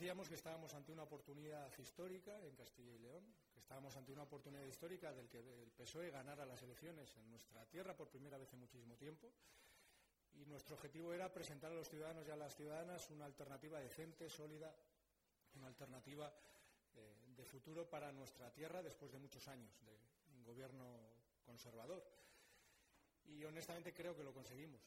decíamos que estábamos ante una oportunidad histórica en Castilla y León, que estábamos ante una oportunidad histórica del que el PSOE ganara las elecciones en nuestra tierra por primera vez en muchísimo tiempo, y nuestro objetivo era presentar a los ciudadanos y a las ciudadanas una alternativa decente, sólida, una alternativa de futuro para nuestra tierra después de muchos años de un gobierno conservador. Y honestamente creo que lo conseguimos.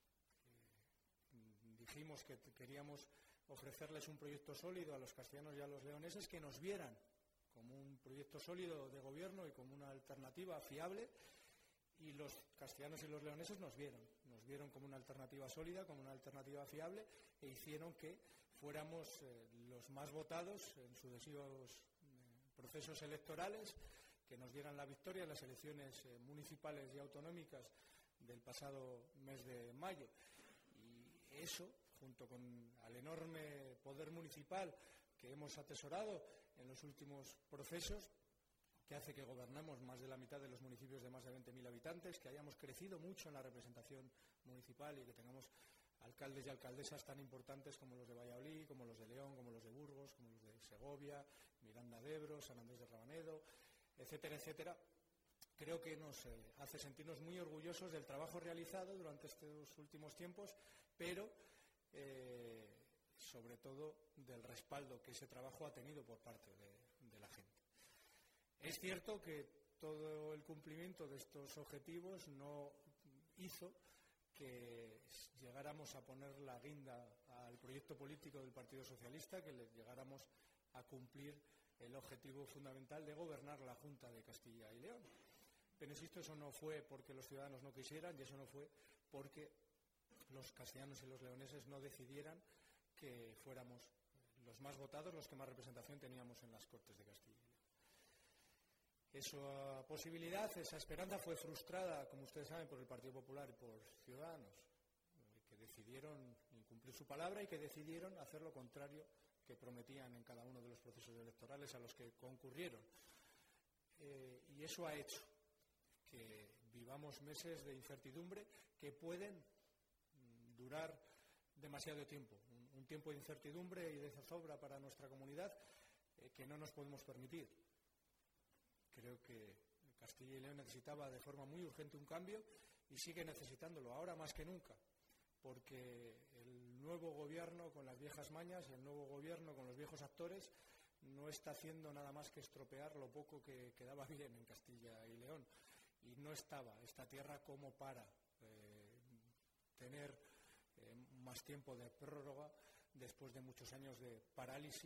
Dijimos que queríamos ofrecerles un proyecto sólido a los castellanos y a los leoneses, que nos vieran como un proyecto sólido de gobierno y como una alternativa fiable, y los castellanos y los leoneses nos vieron como una alternativa sólida, como una alternativa fiable, e hicieron que fuéramos los más votados en sucesivos procesos electorales, que nos dieran la victoria en las elecciones municipales y autonómicas del pasado mes de mayo. Y eso, junto con el enorme poder municipal que hemos atesorado en los últimos procesos, que hace que gobernemos más de la mitad de los municipios de más de 20.000 habitantes, que hayamos crecido mucho en la representación municipal y que tengamos alcaldes y alcaldesas tan importantes como los de Valladolid, como los de León, como los de Burgos, como los de Segovia, Miranda de Ebro, San Andrés de Rabanedo, etcétera, etcétera. Creo que nos hace sentirnos muy orgullosos del trabajo realizado durante estos últimos tiempos, pero sobre todo del respaldo que ese trabajo ha tenido por parte de la gente. Es cierto que todo el cumplimiento de estos objetivos no hizo que llegáramos a poner la guinda al proyecto político del Partido Socialista, que le llegáramos a cumplir el objetivo fundamental de gobernar la Junta de Castilla y León. Pero insisto, eso no fue porque los ciudadanos no quisieran, y eso no fue porque los castellanos y los leoneses no decidieran que fuéramos los más votados, los que más representación teníamos en las Cortes de Castilla y León. Esa posibilidad, esa esperanza fue frustrada, como ustedes saben, por el Partido Popular y por Ciudadanos, que decidieron incumplir su palabra y que decidieron hacer lo contrario que prometían en cada uno de los procesos electorales a los que concurrieron. Y eso ha hecho que vivamos meses de incertidumbre que pueden durar demasiado tiempo, un tiempo de incertidumbre y de zozobra para nuestra comunidad que no nos podemos permitir. Creo que Castilla y León necesitaba de forma muy urgente un cambio y sigue necesitándolo ahora más que nunca, porque el nuevo gobierno con las viejas mañas, el nuevo gobierno con los viejos actores, no está haciendo nada más que estropear lo poco que quedaba bien en Castilla y León. Y no estaba esta tierra como para tener más tiempo de prórroga después de muchos años de parálisis